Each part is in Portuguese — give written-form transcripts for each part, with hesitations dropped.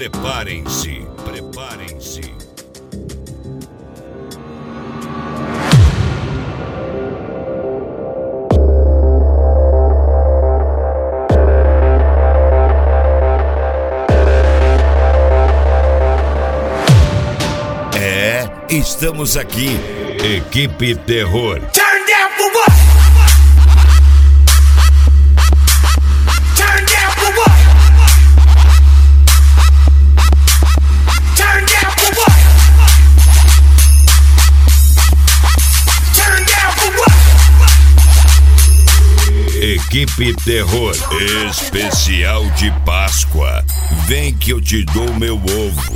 Preparem-se, preparem-se. Estamos aqui, Equipe Terror. Turn down for what? Turn down for what? Turn down for what? Turn down for what? Equipe Terror, especial de Páscoa. Vem que eu te dou meu ovo.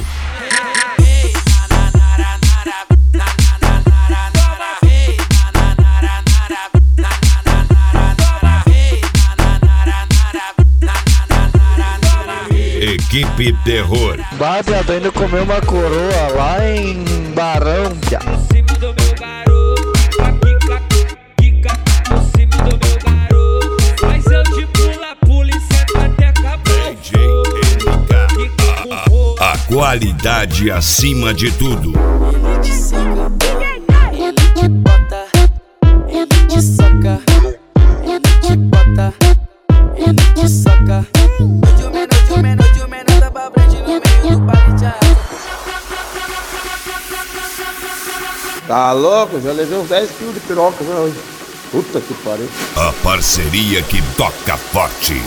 Equipe Terror. Bárbara, tô indo comer uma coroa lá em Barão, pia. Do meu garoto, quica, por cima do meu garoto. Mas eu de pula e senta até acabar. DJ NK. A qualidade acima de tudo. Ele te seca, ele te bota, ele te soca, ele te bota, ele te soca. Hoje o menor tá pra frente no meio do baile. Tá louco? Já levei uns 10 kg de piroca já hoje. Puta que pariu. A parceria que toca forte.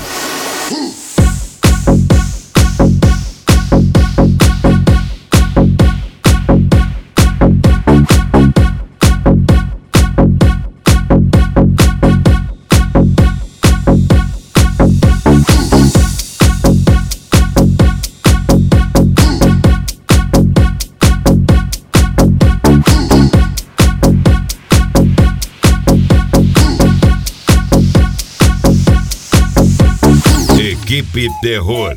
Equipe Terror.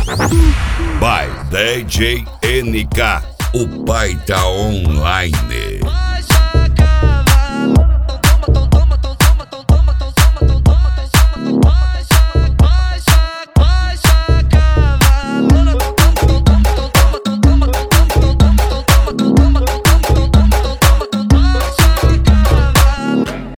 By DJ NK, o pai da online.